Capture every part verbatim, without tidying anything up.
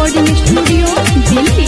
Recording studio Delhi.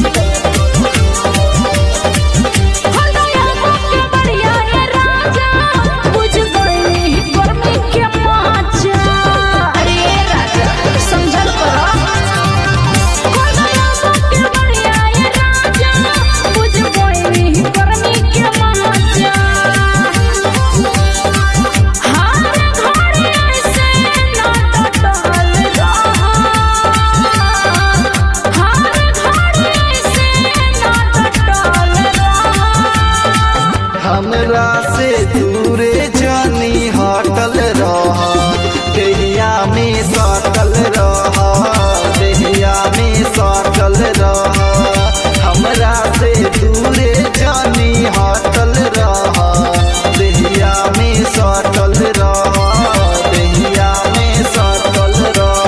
हमरा से दूरे जानी हटल रह, देहिया में सटल रह, देहिया में सटल रह। हमरा से दूरे जानी हटल रह, देहिया में सटल रह, देहिया में सटल रह।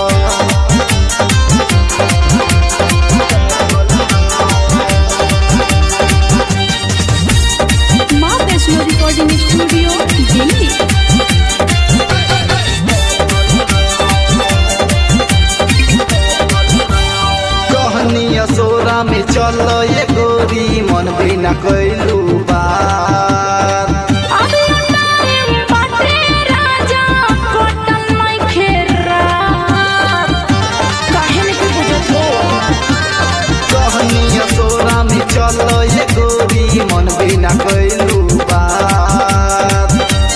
Recording studio Delhi. कहनी असोरा में चल ये गोरी, मन भी न कैलू बात। कहनी असोरा में चल ये गोरी, मन भी न कैलू बात।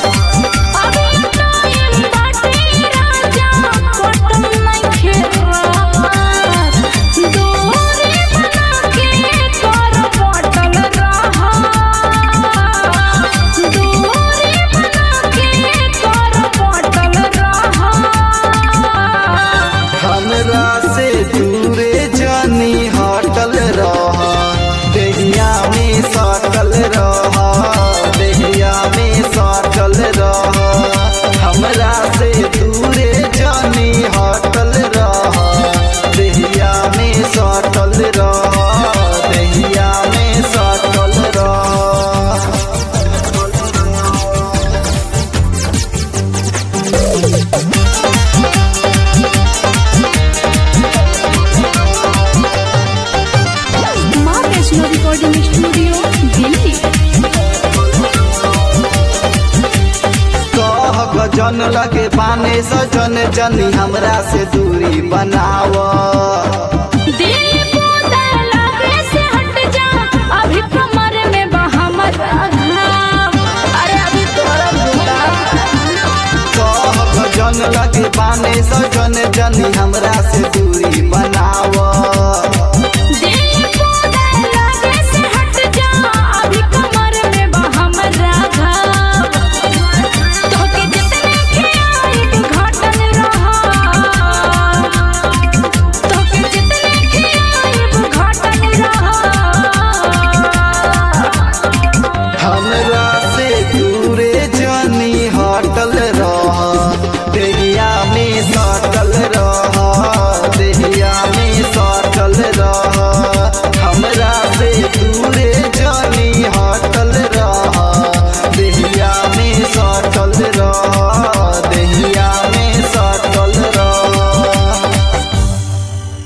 हमरा से दूरे जानी हटल रह, देहिया में सटल रह, देहिया में सटल रह। हमरा से दूरे जानी हटल रह, देहिया में सटल रह, देहिया में सटल रह। Recording studio Delhi. कह गजन लगे पाने सजन, जनी हमरा से दूरी बनाव। अभी कमर में बहमर अरे अभी कह गजन लगे पाने सजन, जनी हमरा